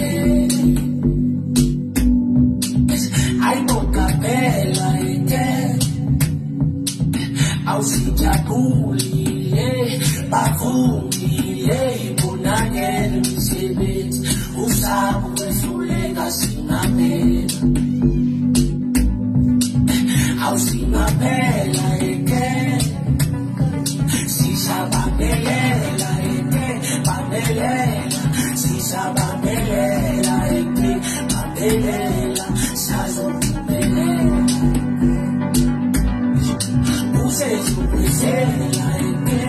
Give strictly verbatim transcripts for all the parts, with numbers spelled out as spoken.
sikamele. Ayibokapela eke awusijabulile bavungile ibonakele imisebenzi usaba ukwehluleka singamela. Awusingaphela eke sisabambelela eke bambelela sisabambelela eke bambelela sazokubelela usezukwezela eke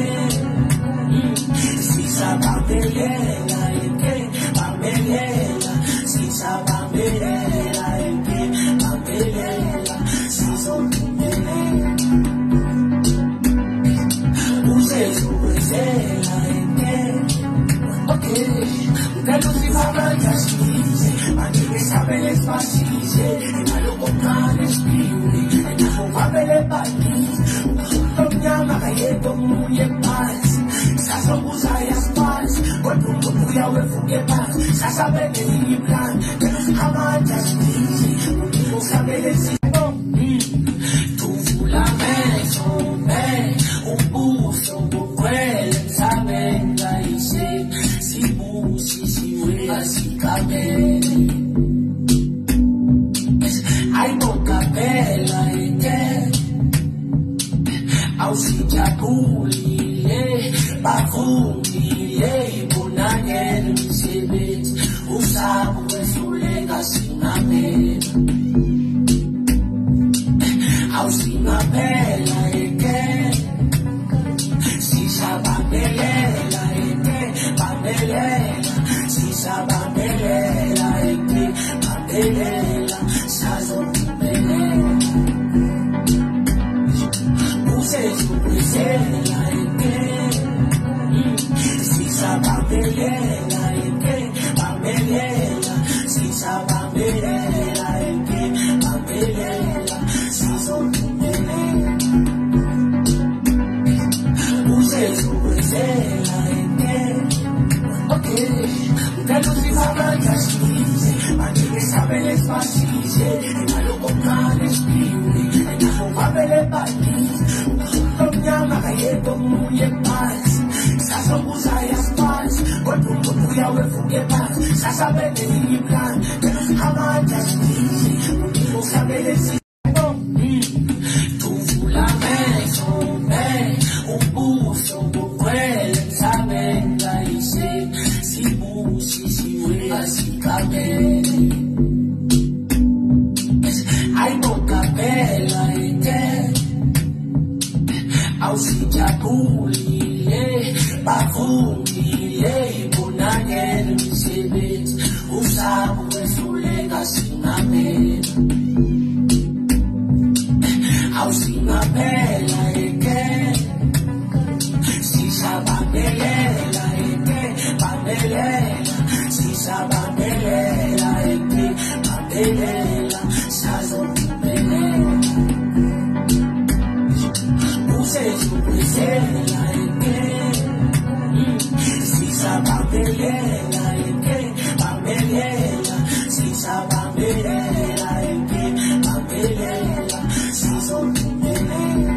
sisabambelela eke bambelela sisabambelela eke bambelela sazokubelela usezukwezela eke. Okay, ngalo sibabanja size manje sabele spasize ngaloko mncane siphiwe ngivavele banize umnyama kayedwa omunye phansi sasokuza yasiphansi kodwa umuntu uyawevuke phansi sasabele yini plan ngalo sibabanja size usabele sibo tuvula amehlo me ubuso bugcwele ngisabenza ise sibusisiwe sikamele. Ayibokapela eke awusijabulile bavungile ibonakele imisebenzi usaba ukwehluleka singamela. Awusingaphela eke sisabambelela eke bambelela sisabambelela eke bambelela sazokubelela usezukwezela eke sisabambelela eke bambelela sisabambelela eke bambelela sazokubelela usezukwezela eke. Okay, ngalo sibabanja size manje sabele spasize ngaloko mncane siphiwe ngivavele banize umnyama kayedwa omunye phansi sasokuza yasiphansi kodwa umuntu uyawevuke phansi sasabele yini plan ngalo sibabanja size usabele tuvula amehlo me ubuso bugcwele ngisabenza ise sibusisiwe sikamele. Ayibokapela eke awusijabulile bavungile ibonakele imisebenzi usaba ukwehluleka singamela. Awusingaphela eke sisabambelela eke bambelela sisabambelela eke bambelela sazokubelela usezukwezela eke sisabambelela eke bambelela sisabambelela eke bambelela sazokubelela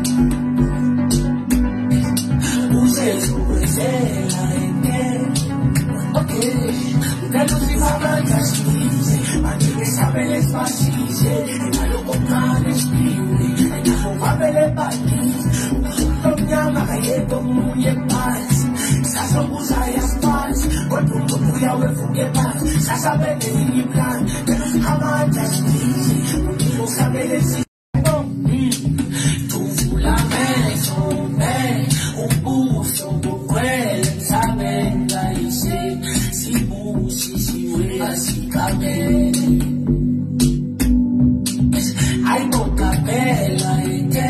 usezukwezela eke. Okay, ngalo sibabanja size manje sabele spasize ngaloko mncane siphiwe ngivavele banize umnyama kayedwa omunye phansi sasokuza yasiphansi kodwa umuntu uyawevuke phansi sasabele yini plan ngalo sibabanja size usabele tuvula amehlo me ubuso bugcwele ngisabenza ise sibusisiwe sikamele. Ayibokapela eke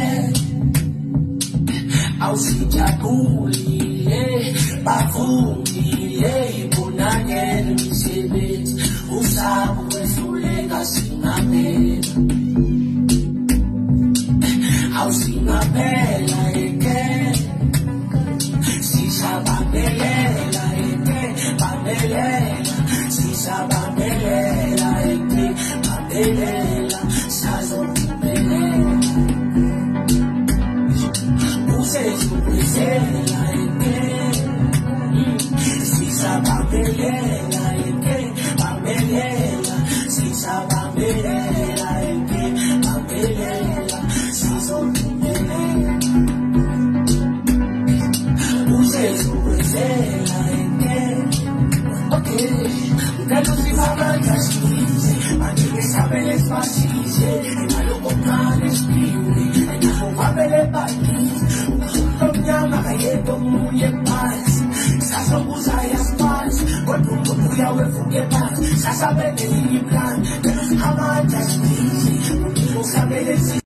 awusijabulile bavungile ibonakele imisebenzi usaba ukwehluleka singamela. Awusingaphela eke sisabambelela eke bambelela sisabambelela sasabe de mi plan, pero jamás te expliqué, porque no sabe decir.